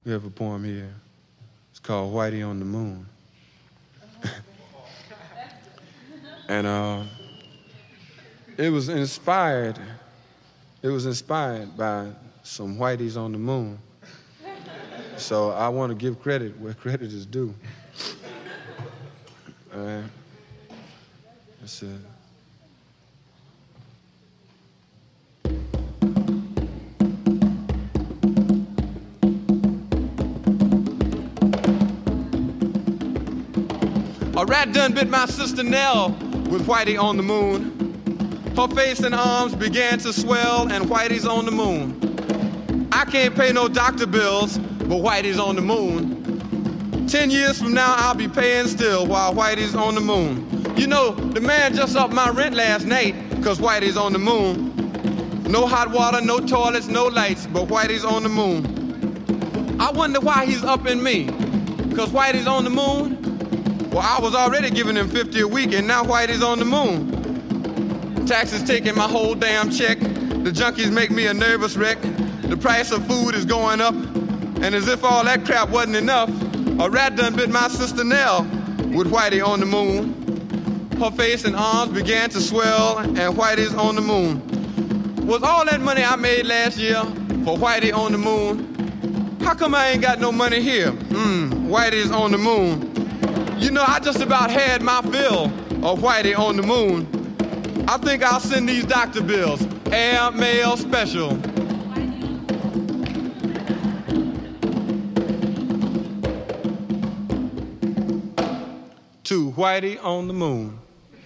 We have a poem here. It's called Whitey on the Moon. And it was inspired by some whiteys on the moon. So I want to give credit where credit is due. All right. That's it. A rat done bit my sister Nell with Whitey on the moon. Her face and arms began to swell, and Whitey's on the moon. I can't pay no doctor bills, but Whitey's on the moon. 10 years from now, I'll be paying still while Whitey's on the moon. You know, the man just upped my rent last night, cause Whitey's on the moon. No hot water, no toilets, no lights, but Whitey's on the moon. I wonder why he's upping me, cause Whitey's on the moon? Well, I was already giving him $50 a week, and now Whitey's on the moon. Taxes taking my whole damn check. The junkies make me a nervous wreck. The price of food is going up. And as if all that crap wasn't enough, a rat done bit my sister Nell with Whitey on the moon. Her face and arms began to swell, and Whitey's on the moon. Was all that money I made last year for Whitey on the moon? How come I ain't got no money here? Whitey's on the moon. You know, I just about had my fill of Whitey on the moon. I think I'll send these doctor bills, air, mail, special. To Whitey on the moon.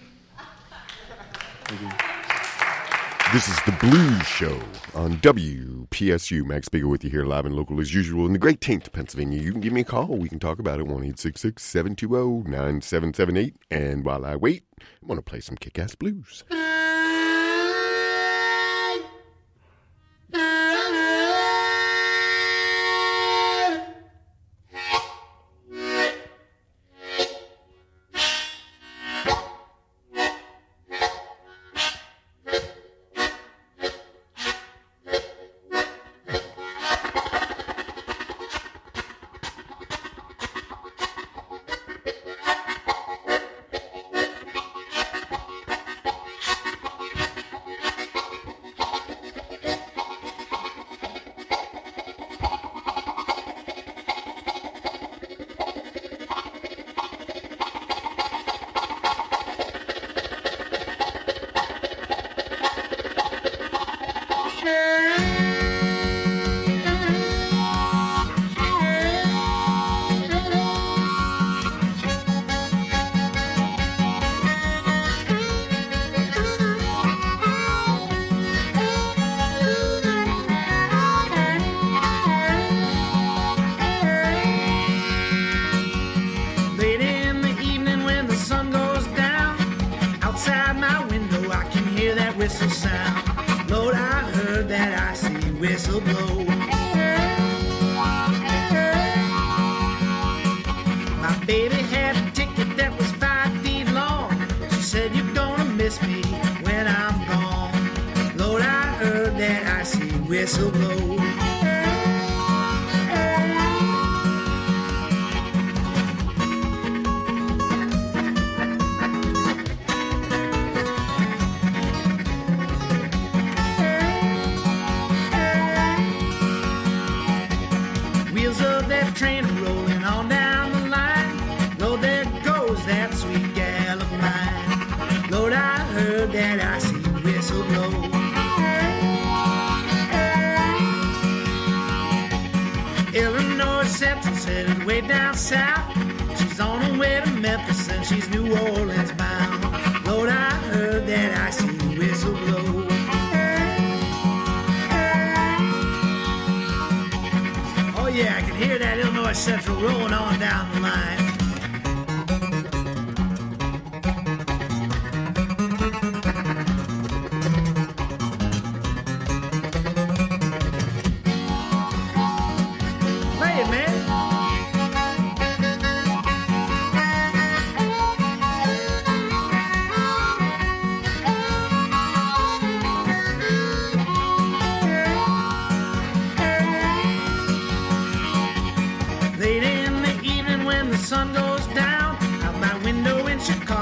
This is The Blues Show on WPSU. Max Spiegel with you here live and local as usual in the great Taint, Pennsylvania. You can give me a call. We can talk about it. 1-866-720-9778. And while I wait, I want to play some kick-ass blues.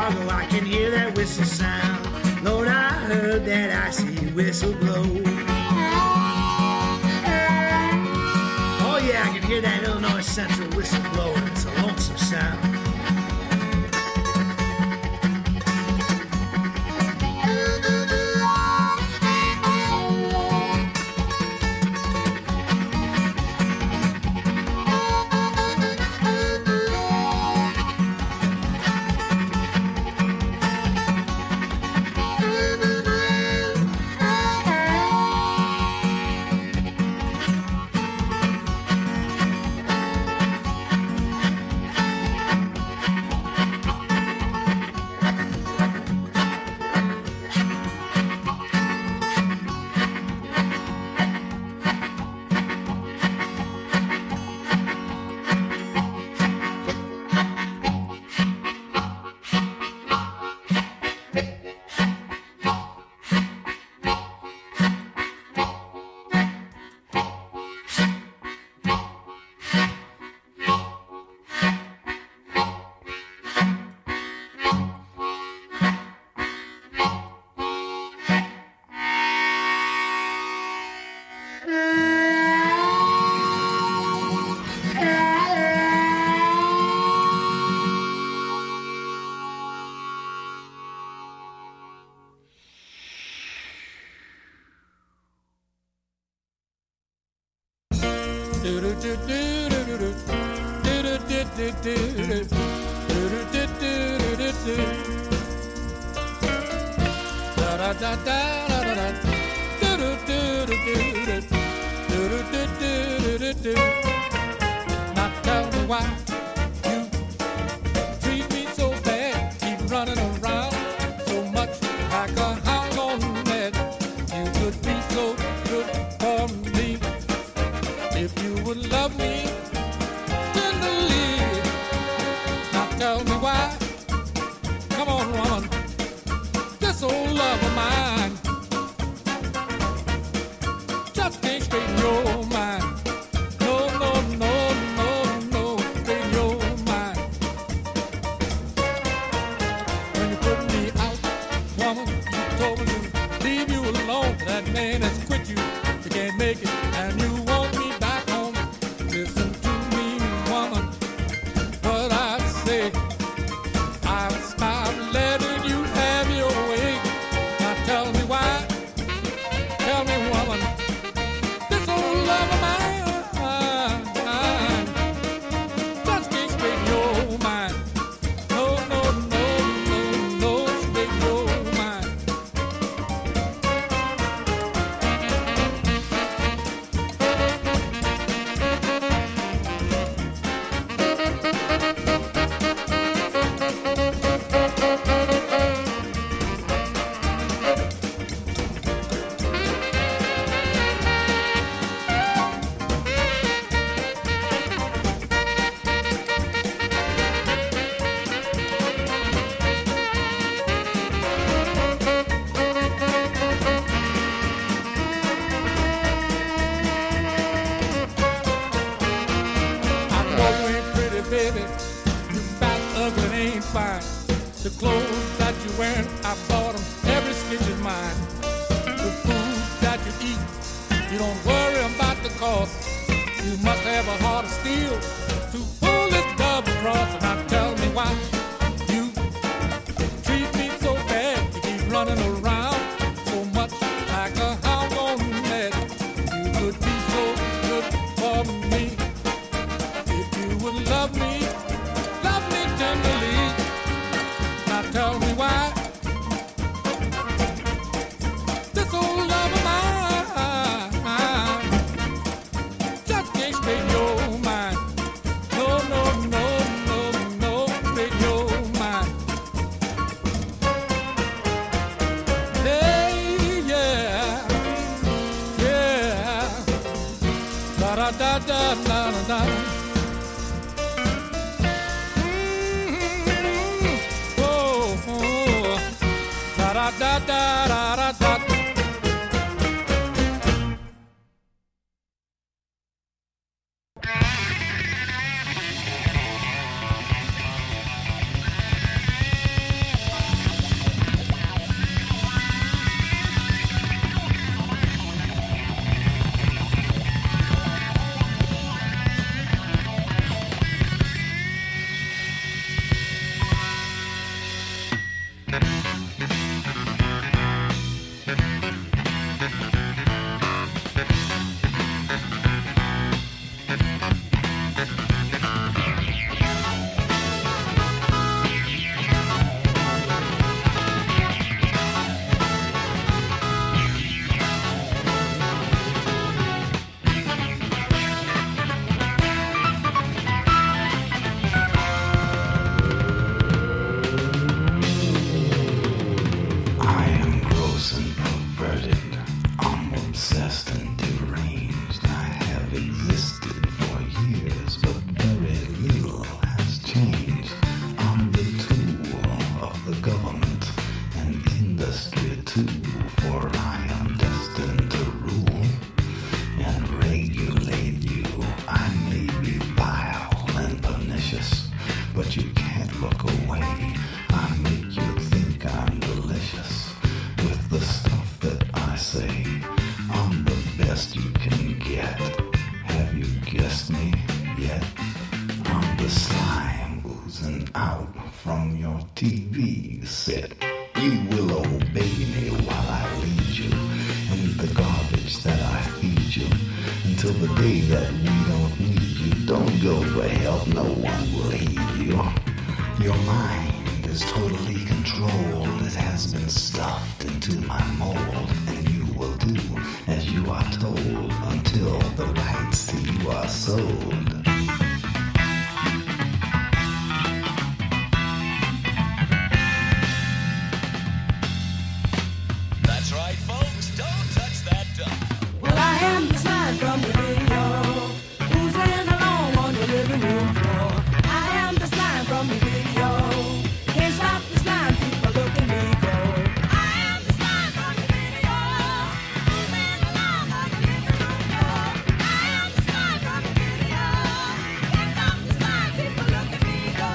Chicago, I can hear that whistle sound. Lord, I heard that icy whistle blow. Oh yeah, I can hear that Illinois Central whistle blowing. It's a lonesome sound. Now tell me why you treat me so bad, keep running around so much like a hound on mad. You could be so good for me if you would love me tenderly. Now tell me why, come on woman, this old love of mine just can't straighten your mind. No, no, no, no, no, straighten your mind. When you put me out, woman, you told me to leave you alone. That man has quit you, you can't make it, and you want me back home. Listen to me, woman, what I say. I'll stop letting you have your way. Now tell me why, tell me woman, this old love of mine just can't straighten your mind. No, no, no, no, no, straighten your mind. I know you ain't pretty, baby. You fat, ugly, ain't fine. The clothes that you wearing, I bought them. Every stitch is mine. The food that you eat, you don't worry about the cost. You must have a heart of steel to pull this double cross. And now tell me why you treat me so bad. You keep running around so much like a hound on mad. You could be so good for me if you would love me tenderly. Now tell me why this old love of mine just can't straighten your mind. No, no, no, no, no, straighten your mind. Hey, yeah, yeah, da da da da da da. Da da da da da da. but you can't look away. I make you think I'm delicious with the stuff that I say. I'm the best you can get. Have you guessed me yet? I'm the slime oozing out from your TV set. You will obey me while I lead you and eat the garbage that I feed you until the day that we don't need you. Don't go for help, no one will heed you. Your mind is totally controlled. It has been stuffed into my mold, and you will do as you are told until the rights to you are sold. That's right, folks. Don't touch that duck. Well, I am the slime from the video, oozing along on the living room floor. I am the slime from the video. Can't stop the slime, people look at me go. I am the slime from the video, oozing along on the living room floor. I am the slime from the video. Can't stop the slime, people look at me go.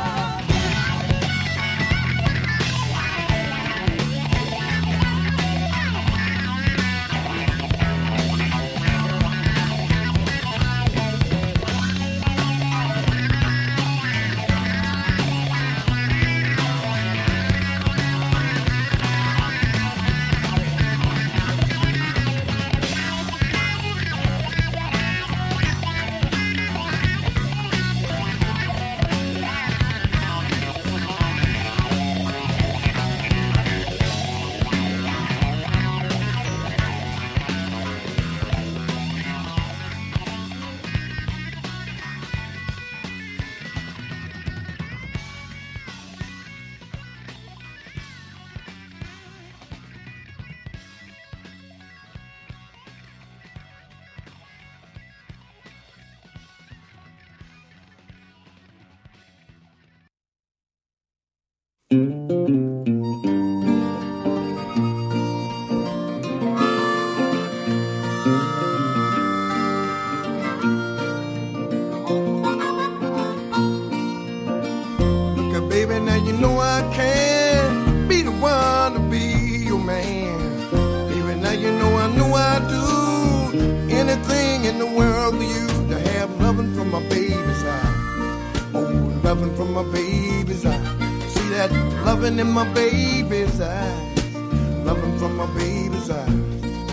Look at baby, now you know I can be the one to be your man. Baby, now you know I do anything in the world for you to have loving from my baby's eye. Oh, loving from my baby's eye. See that loving in my baby's eyes. Loving from my baby's eyes.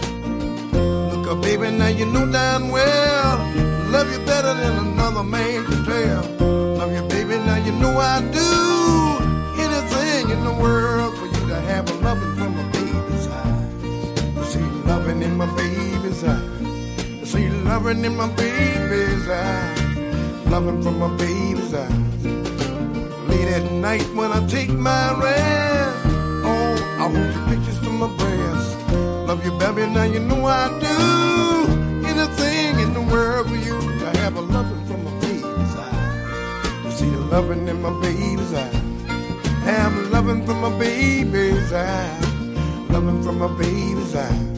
Look up, baby, now you know damn well love you better than another man can tell. Love you, baby, now you know I do anything in the world for you to have a loving from my baby's eyes. You see loving in my baby's eyes. You see loving in my baby's eyes. Loving from my baby's eyes. Late at night when I take my rest, oh, I hold your pictures to my breast. Love you, baby, now you know I do anything in the world for you to have a loving from my baby's eyes. You see the loving in my baby's eyes. Have loving from my baby's eyes. Loving from my baby's eyes.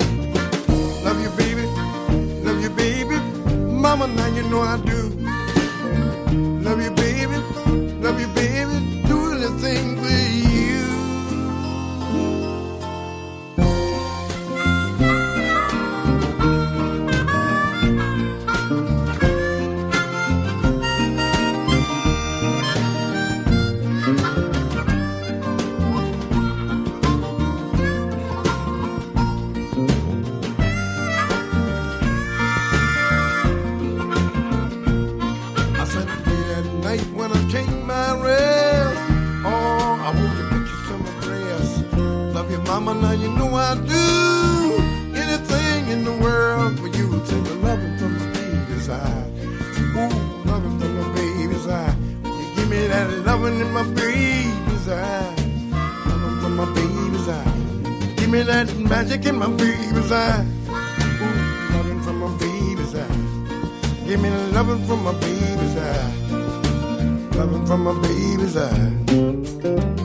Love you, baby. Love you, baby. Mama, now you know I do. Love you, baby. Love you, baby. Do anything for you. Mama, now you know I do anything in the world for you. Take the loving from my baby's eye. Ooh, loving from my baby's eye. You give me that loving in my baby's eye. Loving from my baby's eye. Give me that magic in my baby's eye. Ooh, loving from my baby's eye. Give me the loving from my baby's eye. Loving from my baby's eye.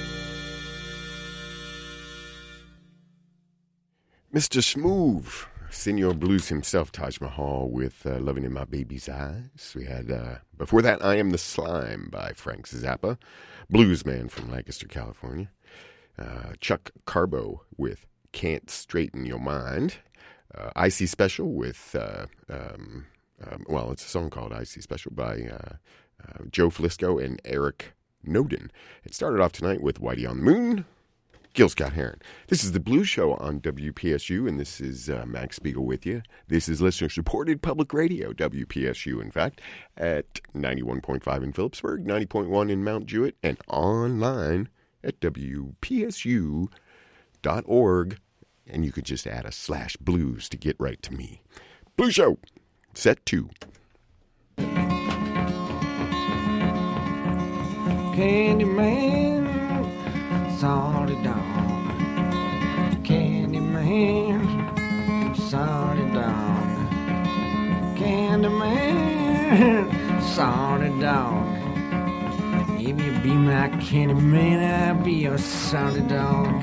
Mr. Smooth Senor Blues himself, Taj Mahal, with Loving in My Baby's Eyes. We had, before that, I Am the Slime by Frank Zappa, bluesman from Lancaster, California. Chuck Carbo with Can't Straighten Your Mind. Icy Special with, well, it's a song called Icy Special by Joe Flisco and Eric Noden. It started off tonight with Whitey on the Moon, Gil Scott-Heron. This is the Blues Show on WPSU, and this is Max Spiegel with you. This is listener-supported public radio, WPSU, in fact, at 91.5 in Phillipsburg, 90.1 in Mount Jewett, and online at WPSU.org. And you could just add a /blues to get right to me. Blues Show, set 2. Candyman, sorry dog. Candyman, sorry dog. Candyman, sorry dog. If you be my Candyman, I'll be your sorry dog.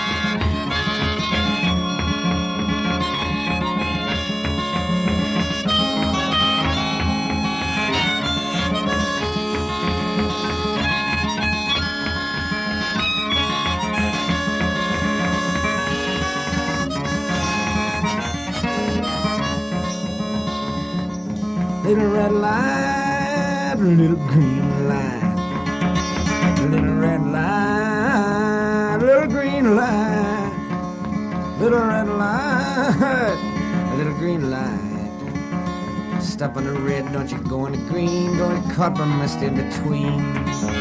Little red light, little green light. Little red light, little green light. Little red light, little green light. Stop on the red, don't you go on the green. Don't get caught by mist in between.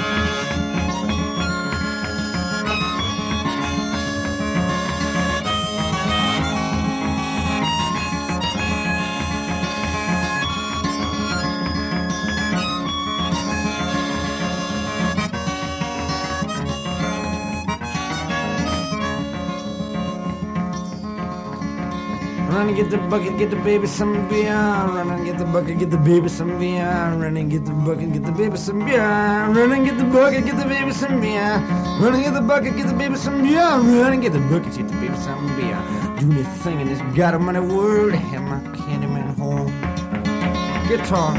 Run and get the bucket, get the baby some beer. Run and get the bucket, get the baby some beer. Run and get the bucket, get the baby some beer. Run and get the bucket, get the baby some beer. Run and get the bucket, get the baby some beer. Run and get the bucket, get the baby some beer. Do anything in this goddamn world to have my Candyman home. Guitar.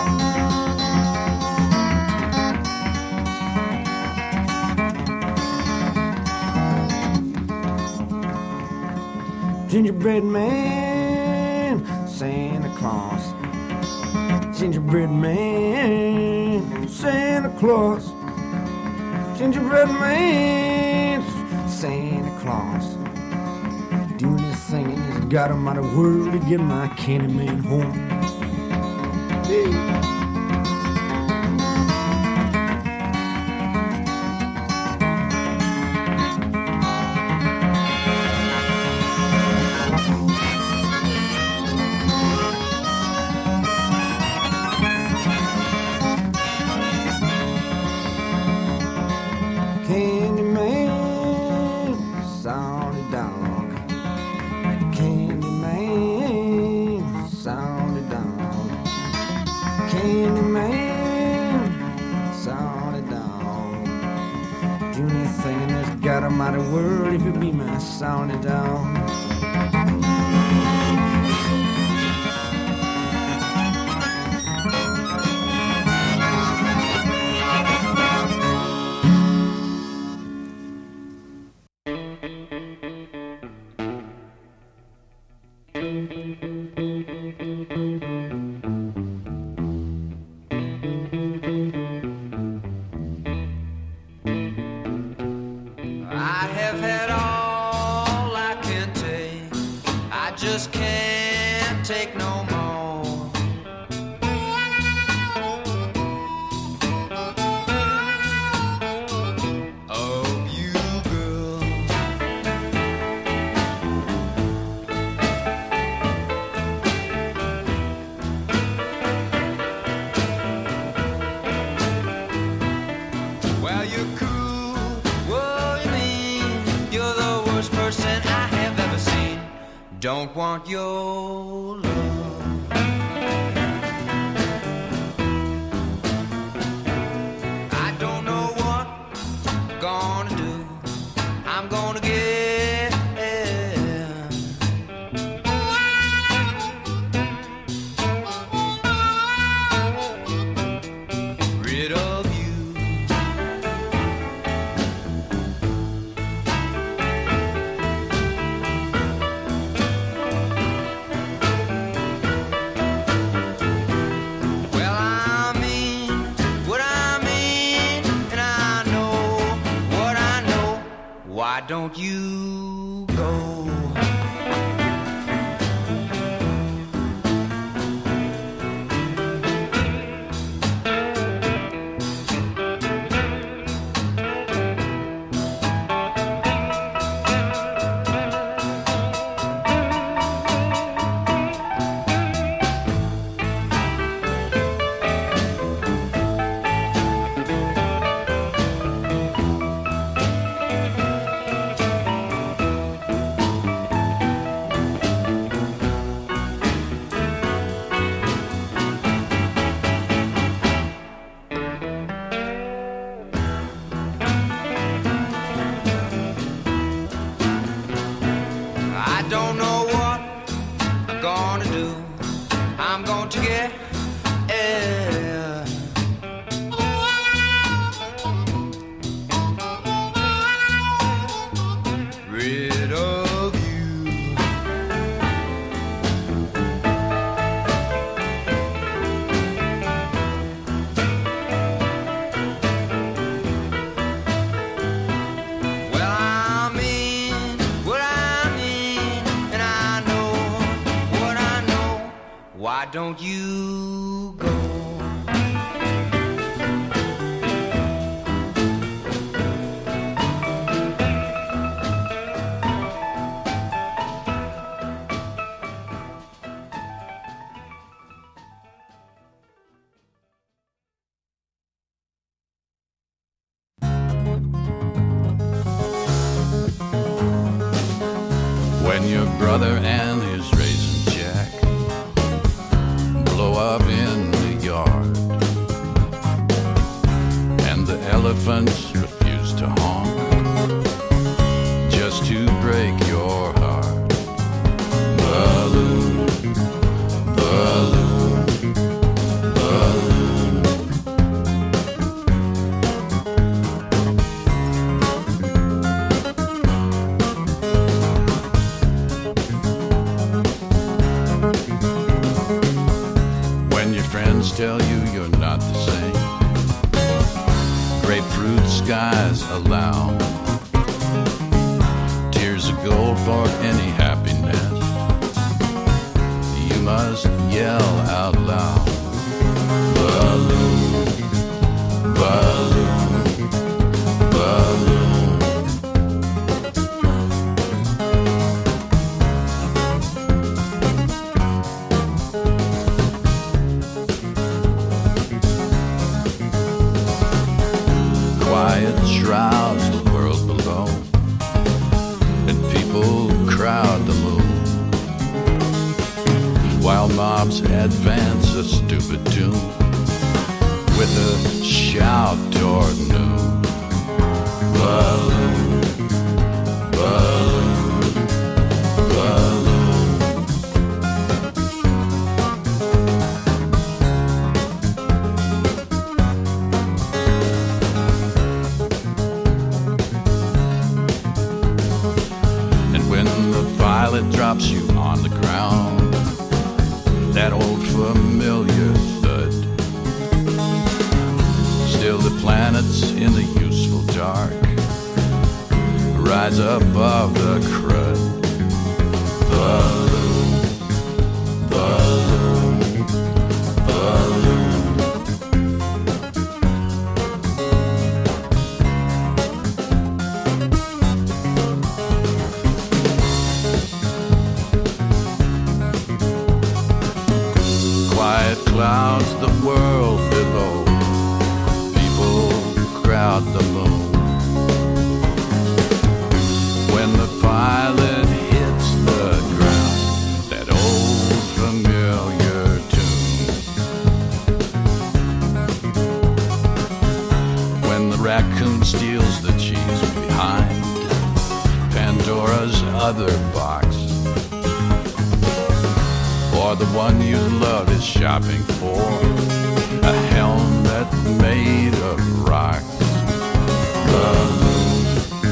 Gingerbread man, Santa Claus. Gingerbread man, Santa Claus. Gingerbread man, Santa Claus. Doing this thing in this goddamn world to get my Candyman home. Hey. World if you be my sounding down. Don't want your love. I don't know what I'm gonna do. I'm gonna get don't you go? I don't know what I'm gonna do. I'm going to get rid of you. Well, I mean what I mean, and I know what I know. Why don't you go? When your brother and his raisin jack blow up in the yard, and the elephants refuse to honk just to break your heart. Balloon, balloon, balloon. When your friends tell you you're not the same, grapefruit skies allow tears of gold for any happiness. You must yell out loud. Balloon, balloon, balloon. Quiet shrouds the world below, and people crowd the moon, while mobs advance a stupid tune with a shout toward noon. Balloon, balloon, balloon. And when the violet drops you on the ground, that old familiar thud, still the planets in the useful dark rise above the crud. Balloon, balloon, balloon. Quiet clouds the world below, people crowd the moon. When the violet hits the ground, that old familiar tune. When the raccoon steals the cheese behind Pandora's other box, or the one you love is shopping for a helmet made of rocks. Balloon,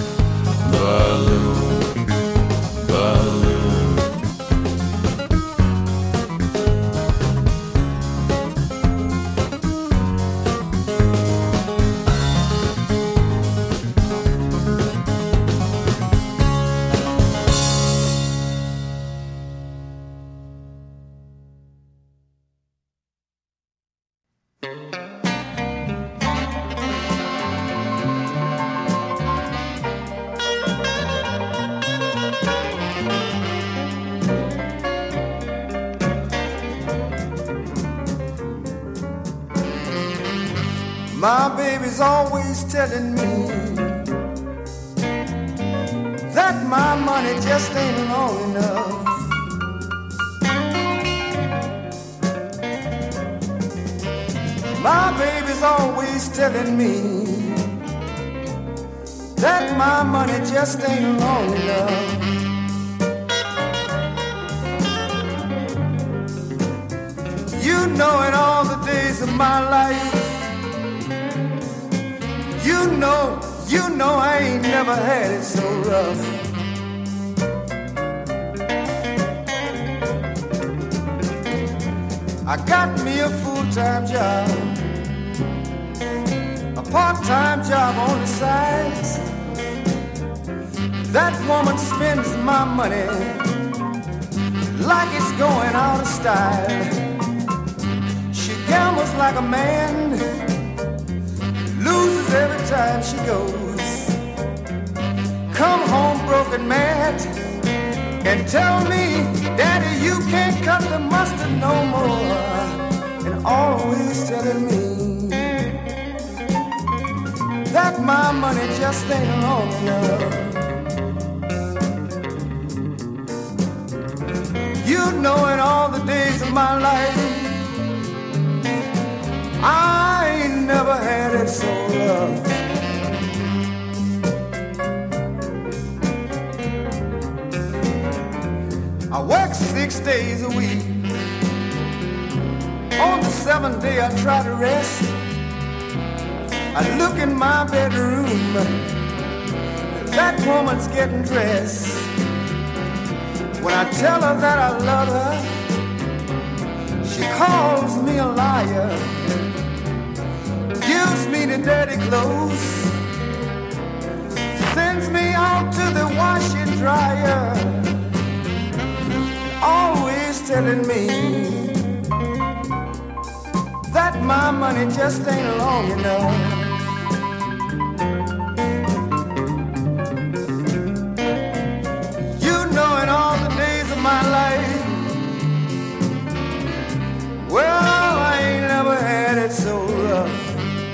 balloon, balloon. My baby's always telling me that my money just ain't long enough. My baby's always telling me that my money just ain't long enough. You know, in all the days of my life, you know I ain't never had it so rough. I got me a full-time job, a part-time job on the side. That woman spends my money like it's going out of style. She gambles like a man, loses every time she goes. Come home broken mad and tell me, Daddy, you can't cut the mustard no more. And always telling me that my money just ain't long enough. You know, in all the days of my life, I ain't never had it so rough. I work 6 days a week. On the 7th day I try to rest. I look in my bedroom, that woman's getting dressed. When I tell her that I love her, she calls me a liar, gives me the dirty clothes, sends me out to the wash and dryer, always telling me that my money just ain't long enough. My life, well, I ain't never had it so rough.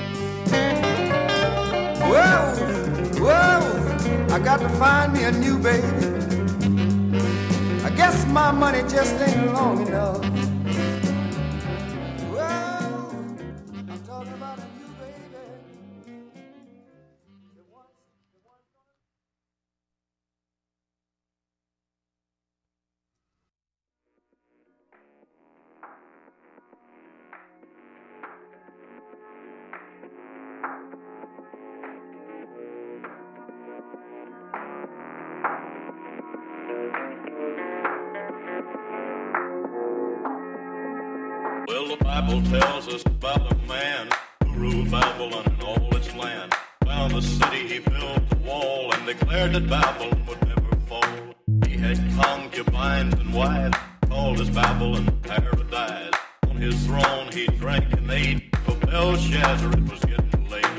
Well, I got to find me a new baby. I guess my money just ain't long enough. Well, I'm talking about a new baby. Well, the Bible tells us about a man who ruled Babylon and all its land. Found the city, he built a wall and declared that Babylon would never fall. He had concubines and wives, called his Babylon paradise. On his throne he drank and ate, for Belshazzar it was getting late.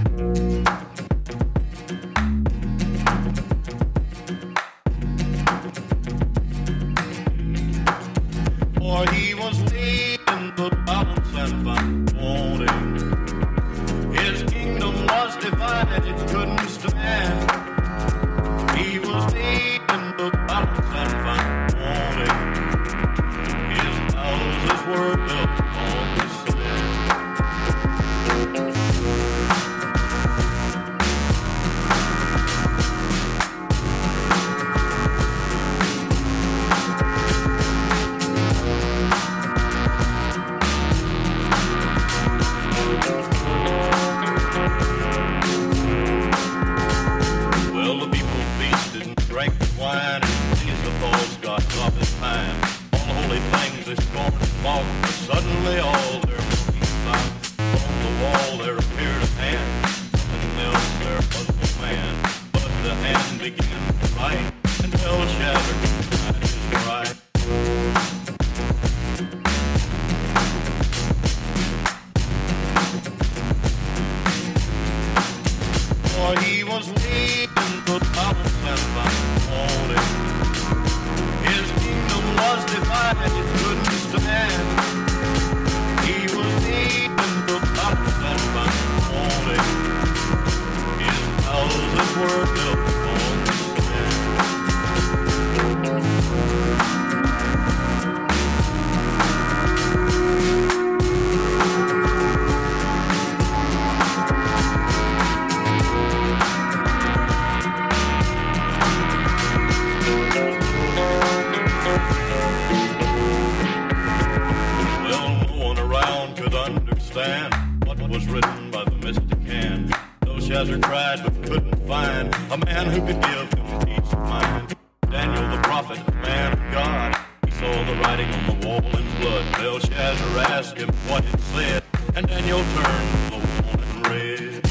For he was leaving the balance and found wanting. His kingdom was divided, it couldn't stand. He was leaving the balance and found wanting. His houses were built on the wine and pleased the false god of his time. All holy things they scorned and mocked, but suddenly all their looking found. On the wall there appeared a hand, nothing else there was no man. But the hand began to write, and Belshazzar denied his right. For he was leaving the balance and found. His kingdom was divided, it couldn't stand. He was leaving the balance and found. Belshazzar cried but couldn't find a man who could give him peace of mind. Daniel the prophet, man of God, he saw the writing on the wall in blood. Belshazzar asked him what it said, and Daniel turned to the wall and read.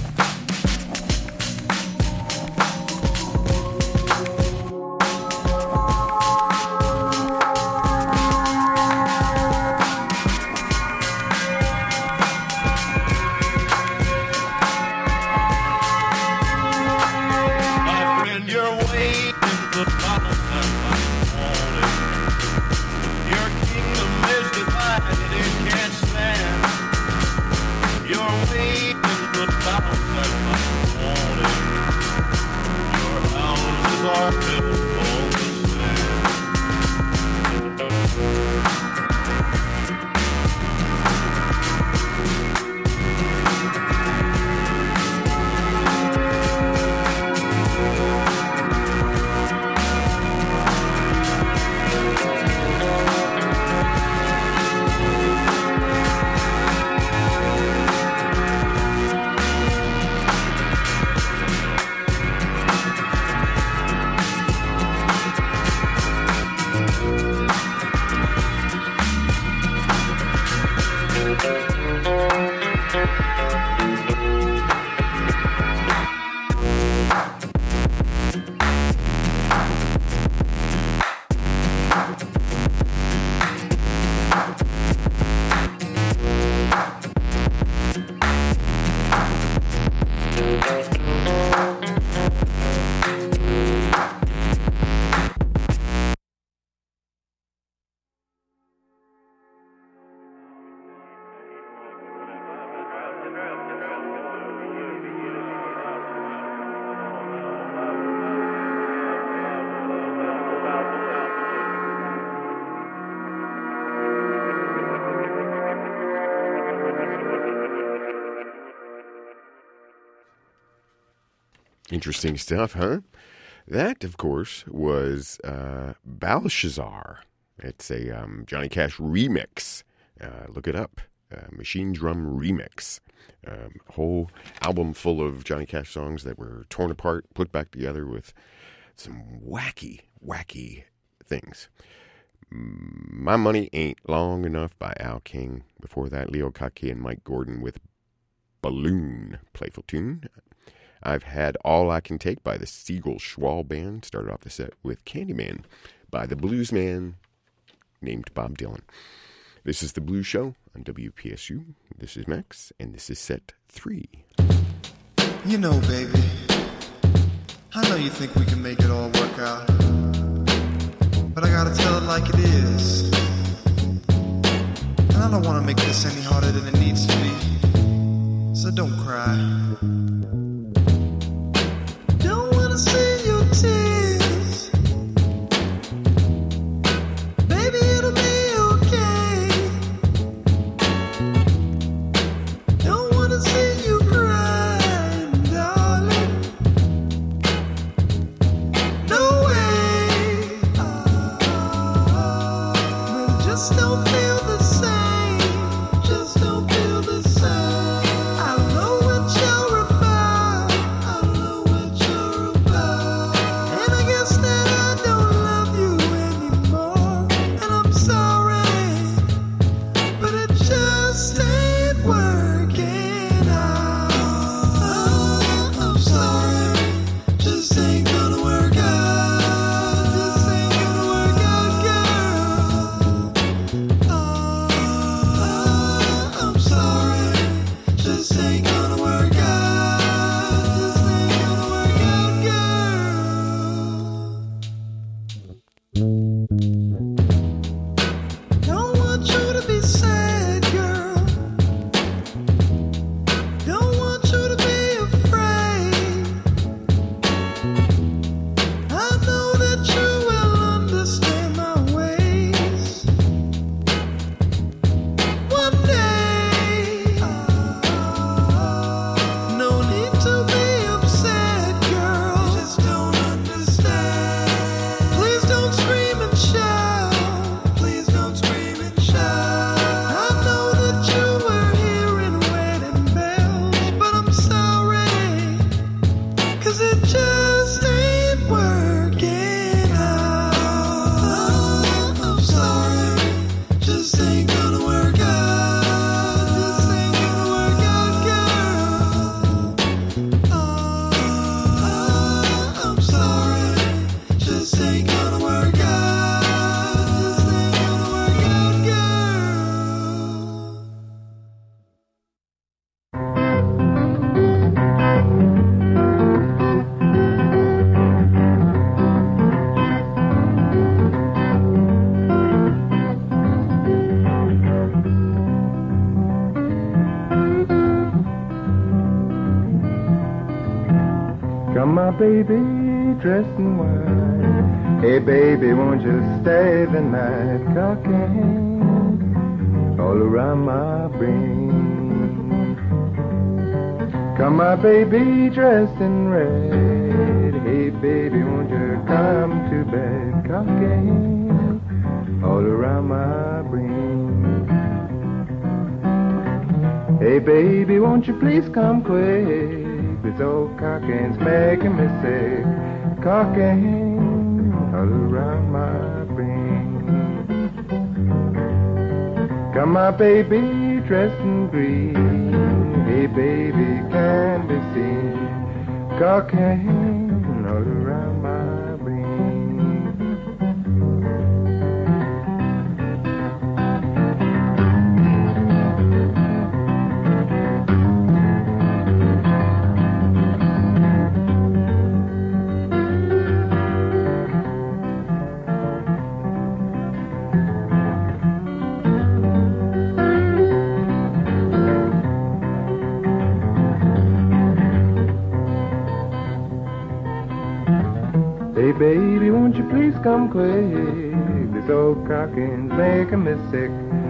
Interesting stuff, huh? That, of course, was Belshazzar. It's a Johnny Cash remix. Look it up. Machine Drum Remix. Whole album full of Johnny Cash songs that were torn apart, put back together with some wacky, wacky things. My Money Ain't Long Enough by Al King. Before that, Leo Kaki and Mike Gordon with Balloon. Playful tune. I've Had All I Can Take by the Siegel Schwall Band. Started off the set with Candyman by the blues man named Bob Dylan. This is The Blues Show on WPSU. This is Max, and this is set 3. You know, baby, I know you think we can make it all work out, but I gotta tell it like it is. And I don't want to make this any harder than it needs to be, so don't cry. See your tears, baby, it'll be okay. Don't wanna see you cry, darling. No way. But it just don't feel the same. Just don't feel the same. I know what you're about. Come my baby, dressed in white. Hey baby, won't you stay the night? Cocaine all around my brain. Come my baby, dressed in red. Hey baby, won't you come to bed? Cocaine all around my brain. Hey baby, won't you please come quick? This old cocaine's making me sick. Cocaine all around my brain. Come my baby, dressed in green. Hey baby, can't be seen. Cocaine all around my brain. Hey baby, won't you please come quick? This old cocaine's making me sick.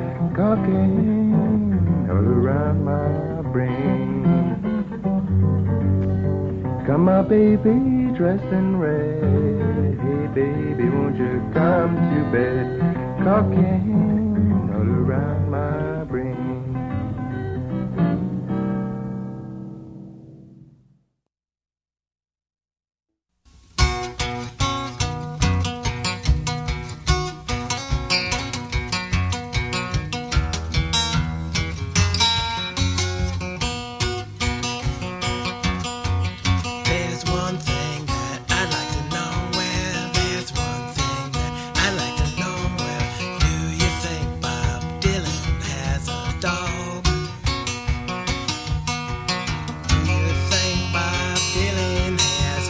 Cocaine all around my brain. Come my baby, dressed in red. Hey baby, won't you come to bed? Cocaine all around my brain. There's one thing that I'd like to know. Well, there's one thing that I'd like to know. Well, do you think Bob Dylan has a dog? Do you think Bob Dylan has a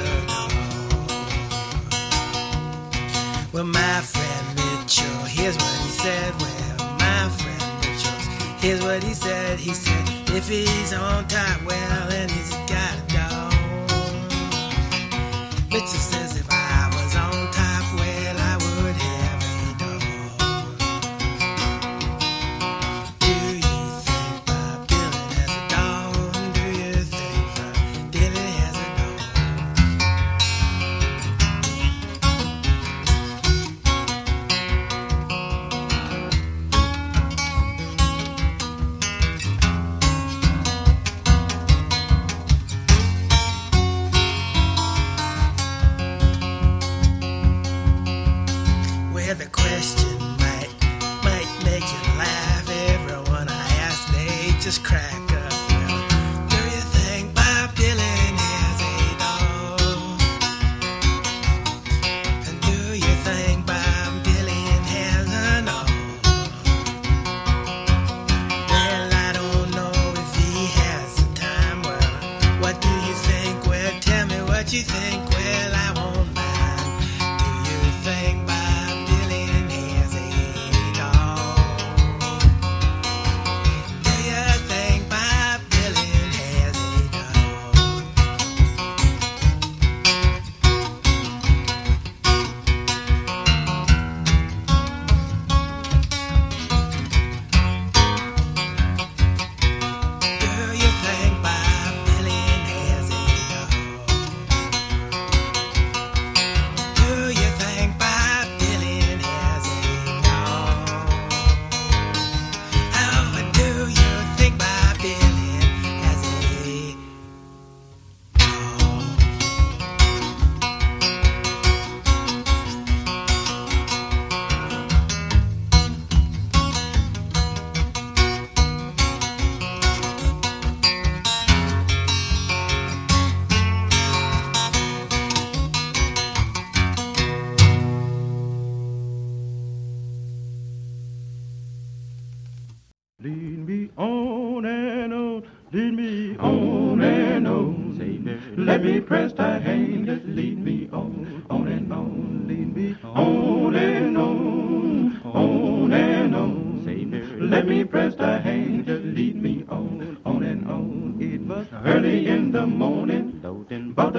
dog? Well, my friend Mitchell, here's what he said. Well, my friend Mitchell, here's what he said. He said, if he's on top, well, then he's got a dog. Mitchell says if I was on top, well, I would have a dog. Do you think Bob Dylan has a dog? Do you think Bob Dylan has a Well, the question might make you laugh. Everyone I ask, they just crack up. Well, do you think Bob Dylan has a dog? And do you think Bob Dylan has a dog? Well, I don't know if he has the time. Well, what do you think? Well, tell me what you think. Well, I won't mind. Do you think Bob Dylan has a dog? Do you think Bob Dylan has a dog? Do you think Bob Dylan has a dog? Do you think Bob Dylan has a dog? Oh, and do you think Bob Dylan has a Lead me on and on, lead me on and on. Say, let me press thy hand, just lead me on and on. Lead me on and on, on and on. Say, let me press thy hand, just lead me on and on. It was early in the morning, about the break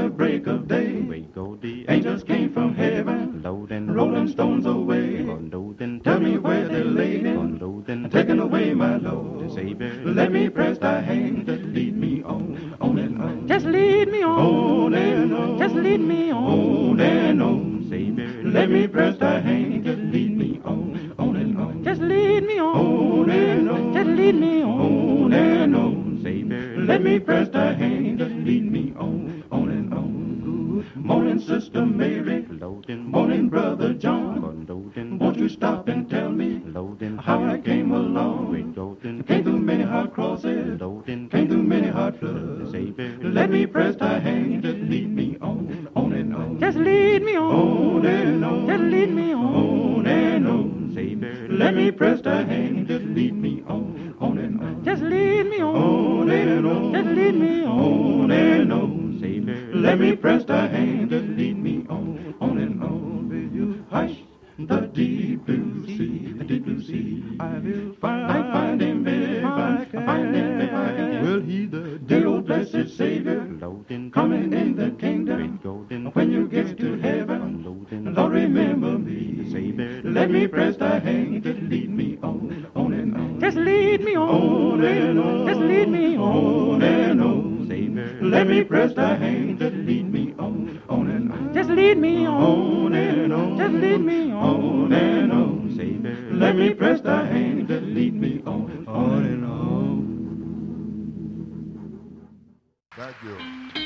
break of day. The angels came from heaven, rolling stones away. Tell me where they're laying, taking away my load. Savior, let me press thy hand that lead me on and on. Just lead me on and on. Just lead me on and on. Savior, let me press thy hand that lead me on and on. Just lead me on and on. Just lead me on and on. Savior, let me press thy hand that lead me on and on. Good morning, Sister Mary. Morning, Brother John. Won't you stop and tell me how I came along? Came through many hard crosses, came through many hard floods. Let me press thy hand that lead me on and on. Just lead me on and on. Just lead me on and on. Savior, let me press thy hand that lead me on and on. Just lead me on and on. Just lead me on and on. Savior, let me press thy hand that lead me on and on. Will you hush the deep blue sea, the deep blue sea? I will find him if I find him if I can. Will he, the dear old blessed Savior, coming in the kingdom? When you get to heaven, Lord, remember me. Savior, let me press thy hand that lead me on and on. Just lead me on and on. Just lead me on and on. Savior, let me press thy hand that lead me on and on. Just lead me on and on. Just lead me on and on. Savior, let me press thy hand that lead me on and on. Thank you.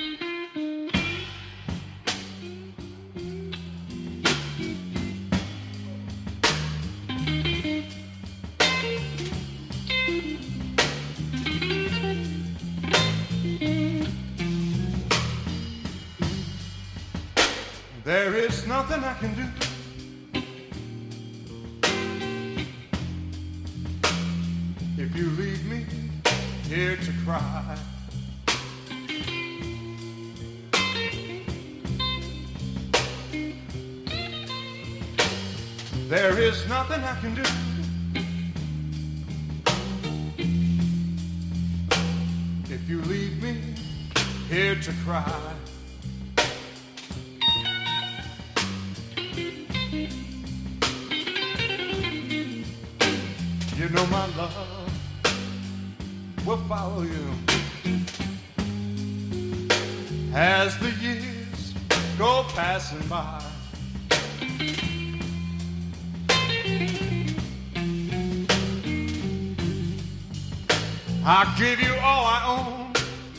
There is nothing I can do. If you leave me here to cry. There is nothing I can do. If you leave me here to cry. You know my love will follow you as the years go passing by. I'll give you all I own.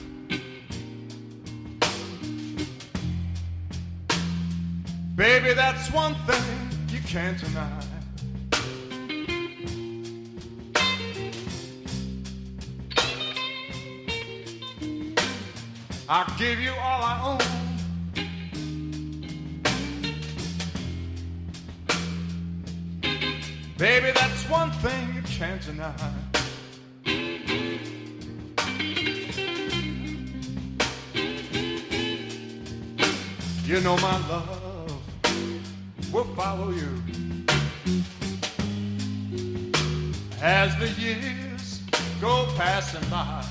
Baby, that's one thing you can't deny. I'll give you all I own. Baby, that's one thing you can't deny. You know my love will follow you as the years go passing by.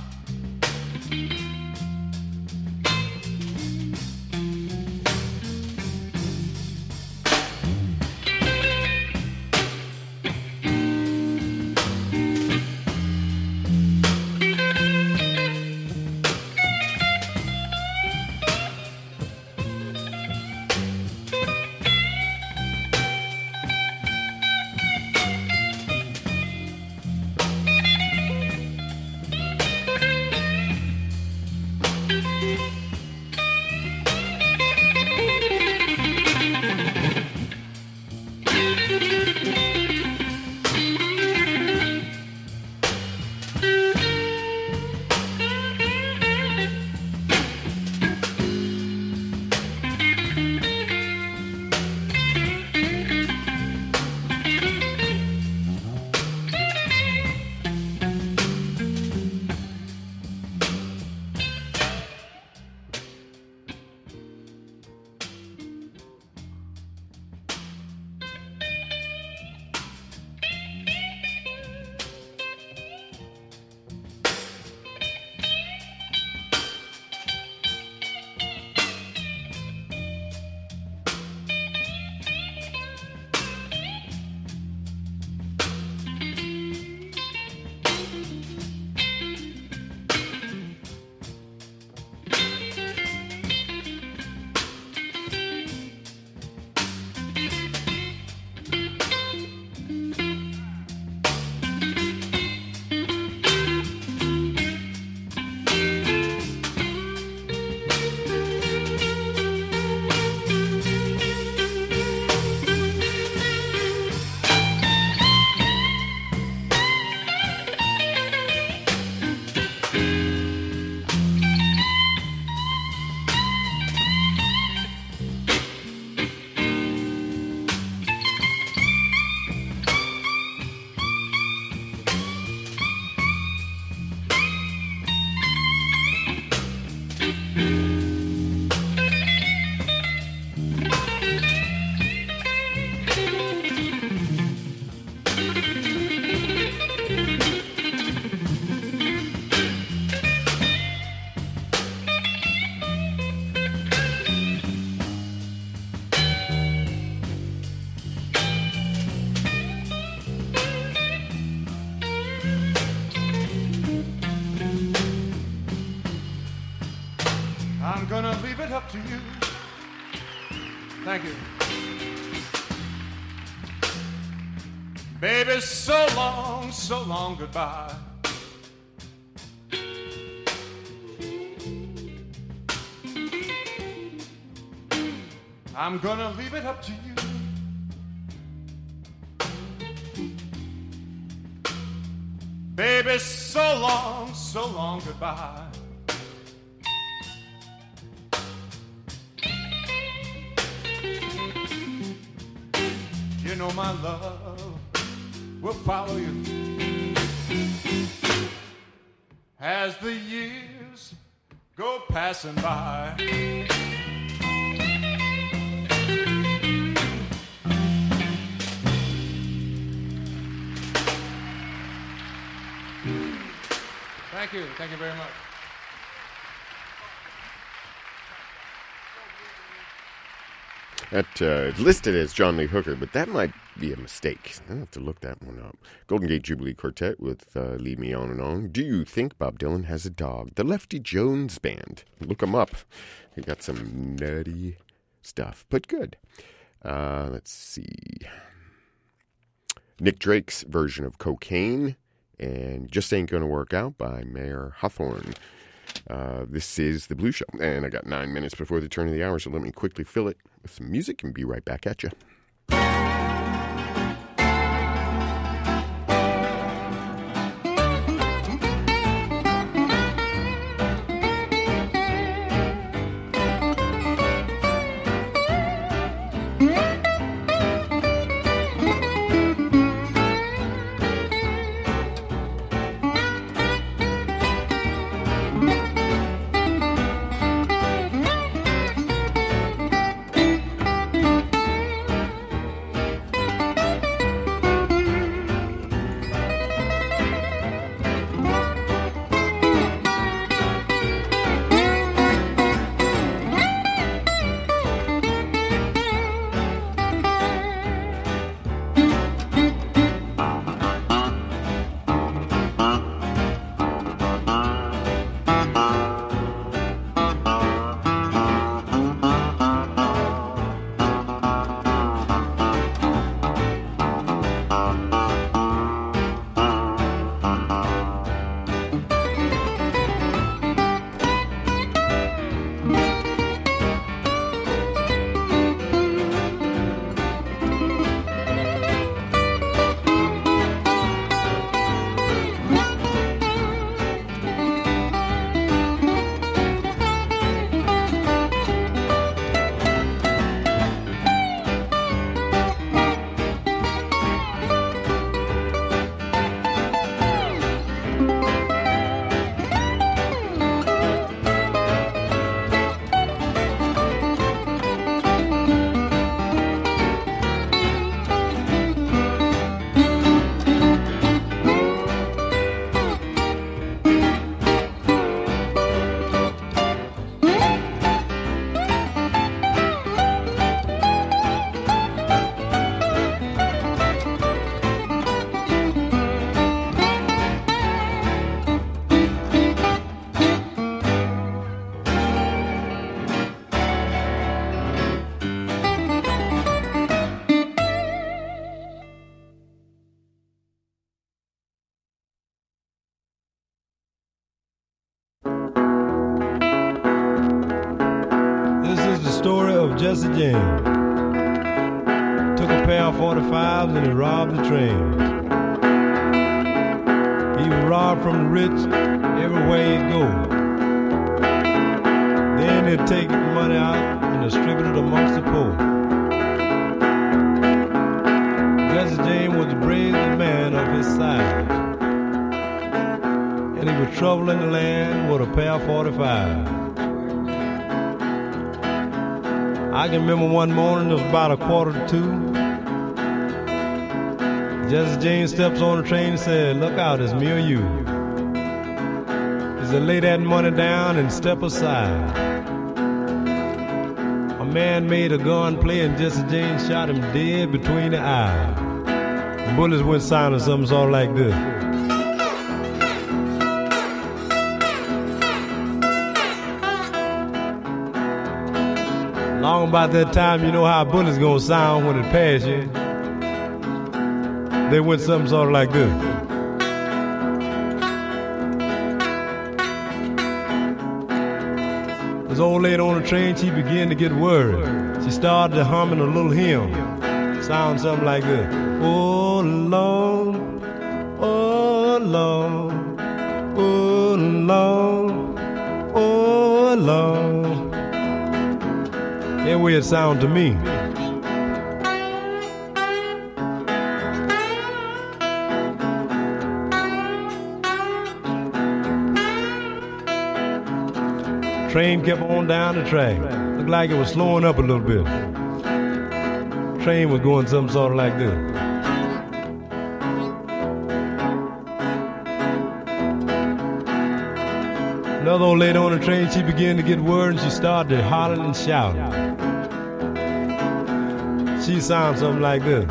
up to you. Thank you. Baby, so long goodbye. I'm gonna leave it up to you. Baby, so long goodbye. You know my love will follow you as the years go passing by. Thank you very much. That listed as John Lee Hooker, but that might be a mistake. I'll have to look that one up. Golden Gate Jubilee Quartet with Lead Me On and On. Do You Think Bob Dylan Has a Dog? The Lefty Jones Band. Look them up. They got some nutty stuff, but good. Let's see. Nick Drake's version of Cocaine and Just Ain't Gonna Work Out by Mayer Hawthorne. This is The Blues Show, and I got 9 minutes before the turn of the hour, so let me quickly fill it with some music and be right back at you. Jesse James took a pair of 45s and he robbed the train. He would rob from the rich everywhere he'd go. Then he'd take the money out and distribute it amongst the poor. Jesse James was the bravest man of his size, and he was traveling the land with a pair of 45s. I can remember one morning, it was about 1:45. Jesse James steps on the train and said, "Look out, it's me or you." He said, "Lay that money down and step aside." A man made a gun play and Jesse James shot him dead between the eyes. The bullets went silent, something sort of like this. Along about that time, you know how bullets gonna sound when it pass you. They went something sort of like this. This old lady on the train, she began to get worried. She started humming a little hymn. Sound something like this. Oh Lord, oh Lord, oh Lord, oh Lord. That way it sound to me. Train kept on down the track. Looked like it was slowing up a little bit. Train was going something sort of like this. Another old lady on the train, she began to get worried and she started hollering and shouting. She sounds something like this.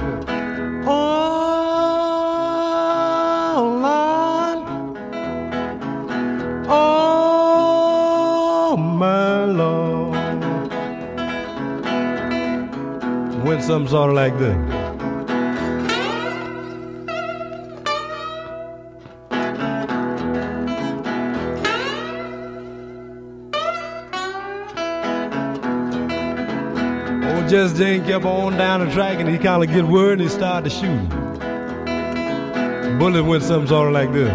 Went something sort of like this. Old Just Jane kept on down the track and he kind of get worried and he started to shoot. Bullet went something sort of like this.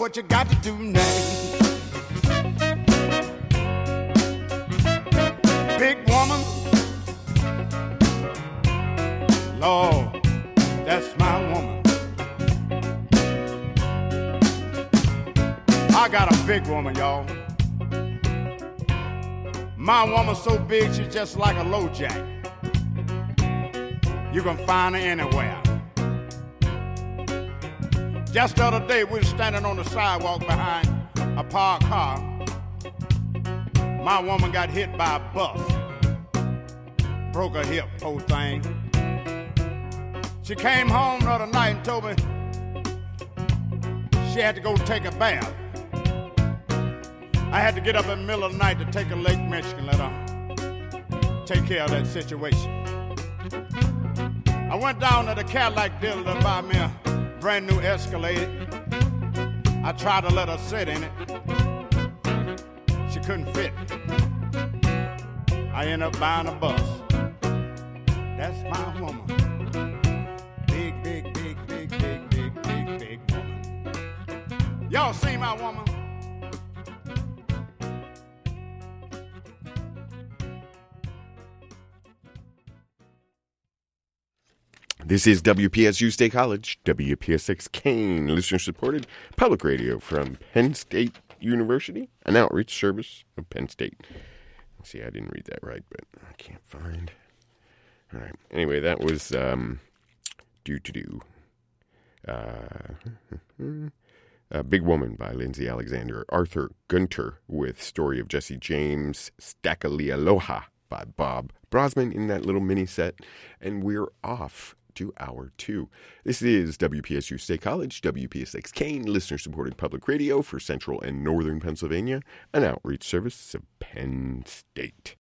what you got to do now. Big woman, Lord, that's my woman. I got a big woman, y'all. My woman's so big, she's just like a low jack. You can find her anywhere. Just the other day, we were standing on the sidewalk behind a parked car. My woman got hit by a bus. Broke her hip, poor thing. She came home the other night and told me she had to go take a bath. I had to get up in the middle of the night to take her to Lake Michigan, let her take care of that situation. I went down to the Cadillac dealer to buy me a brand new Escalade. I tried to let her sit in it. She couldn't fit. I ended up buying a bus. That's my woman. Big, big, big, big, big, big, big, big woman. Y'all see my woman? This is WPSU State College, WPSX Kane, listener-supported public radio from Penn State University, an outreach service of Penn State. See, I didn't read that right, but I can't find. All right. Anyway, that was Big Woman by Lindsay Alexander. Arthur Gunter with Story of Jesse James. Stackalialoha by Bob Brosman in that little mini set. And we're off to hour 2. This is WPSU State College, WPSX Kane, listener-supported public radio for Central and Northern Pennsylvania, an outreach service of Penn State.